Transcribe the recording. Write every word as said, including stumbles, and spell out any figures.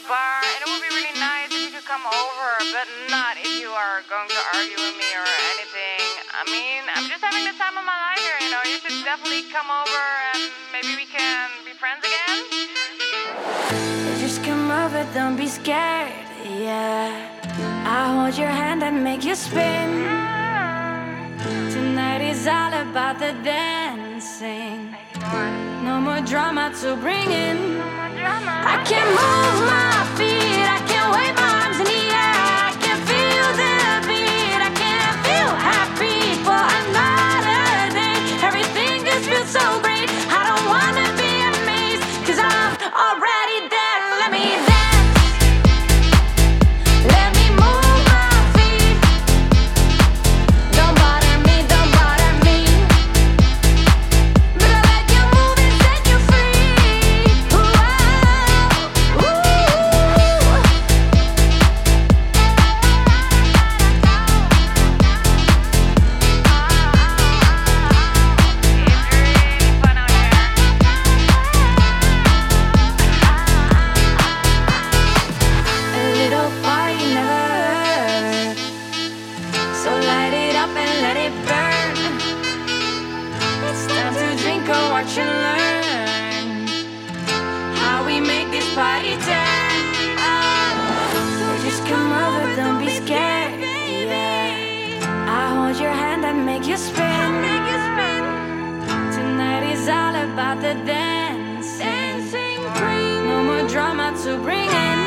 bar, and it would be really nice if you could come over, but not if you are going to argue with me or anything. I mean, I'm just having the time of my life here, you know. You should definitely come over and maybe we can be friends again. Just come over, don't be scared, yeah. I'll hold your hand and make you spin. Tonight is all about the dancing. No more drama to bring in. I can move my feet, I can wave my arms in the air. I can feel the beat, I can feel happy for another day. Everything just feels so great. I don't wanna be amazed, cause I'm already there. Let me dance, let me move my feet. Don't bother me, don't bother me. But I'll let you move and set you free. Ooh, ooh, ooh. A little party never hurt. So light it up and let it burn. It's time to drink or watch and learn how we make this party turn. Oh, so just come over, don't be scared. Yeah, I'll hold your hand and make you spin. Tonight is all about the dancing. No more drama to bring in.